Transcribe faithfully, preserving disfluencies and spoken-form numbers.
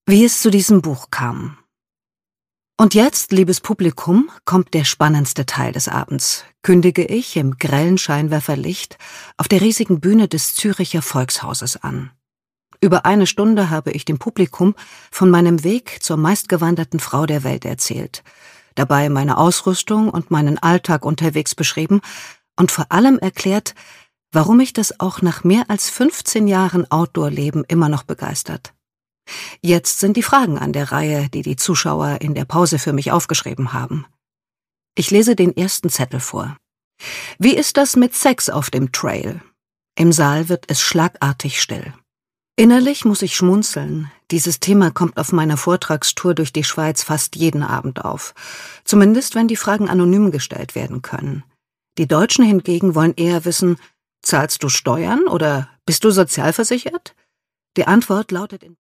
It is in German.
Wie es zu diesem Buch kam. Und jetzt, liebes Publikum, kommt der spannendste Teil des Abends, kündige ich im grellen Scheinwerferlicht auf der riesigen Bühne des Züricher Volkshauses an. Über eine Stunde habe ich dem Publikum von meinem Weg zur meistgewanderten Frau der Welt erzählt, dabei meine Ausrüstung und meinen Alltag unterwegs beschrieben und vor allem erklärt, warum mich das auch nach mehr als fünfzehn Jahren Outdoor-Leben immer noch begeistert. Jetzt sind die Fragen an der Reihe, die die Zuschauer in der Pause für mich aufgeschrieben haben. Ich lese den ersten Zettel vor. Wie ist das mit Sex auf dem Trail? Im Saal wird es schlagartig still. Innerlich muss ich schmunzeln. Dieses Thema kommt auf meiner Vortragstour durch die Schweiz fast jeden Abend auf. Zumindest, wenn die Fragen anonym gestellt werden können. Die Deutschen hingegen wollen eher wissen, zahlst du Steuern oder bist du sozialversichert? Die Antwort lautet in